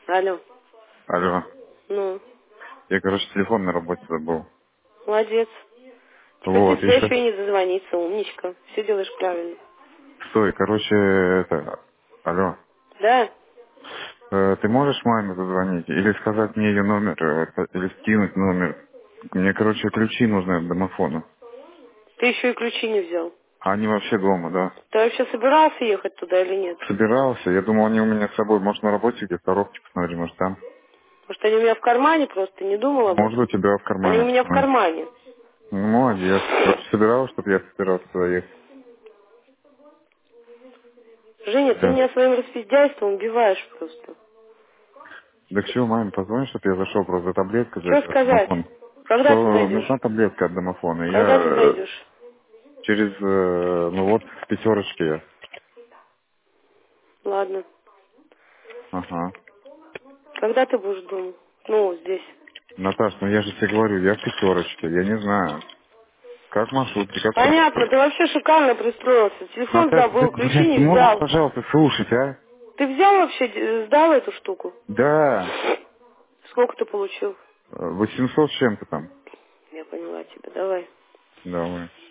Алло. Алло. Ну, Я, короче, телефон на работе забыл. молодец. Теперь до Вот, и тебя сейчас... еще и не дозвониться, умничка. Все делаешь правильно. Стой, короче, это... Алло. Да? Ты можешь маме позвонить? Или сказать мне ее номер? Или скинуть номер? Мне, короче, ключи нужны от домофона. Ты еще и ключи не взял. А они вообще дома, да? Ты вообще собирался ехать туда или нет? Собирался. Я думал, они у меня с собой. Может, на работе где-то в коробке посмотри, может, там. Может, они у меня в кармане просто, не думал об Может, у этом? тебя в Они у кармане. меня в кармане. Ну, молодец. Просто собиралась, чтобы я собирался туда ехать. Женя, ты Да. меня своим распиздяйством убиваешь просто. Да к чему, маме, позвони, чтобы я зашел просто за таблеткой Что взять от сказать? домофона. Когда ты Что нужна зайдешь? таблетка от домофона. Я Когда ты зайдешь? через, ну вот, в пятерочке я. Ладно. Ага. Когда ты будешь дома? Ну, здесь. Наташ, ну я же тебе говорю, я в пятерочке, я не знаю. Как маршрутки, как все. Понятно, ты вообще шикарно пристроился. Телефон Наташ, забыл, ты, ключи блядь, ты не можешь, взял. пожалуйста, слушать, а? Ты взял вообще, сдал эту штуку? Да. Сколько ты получил? 800 с чем-то там. Я поняла тебя, давай. Давай.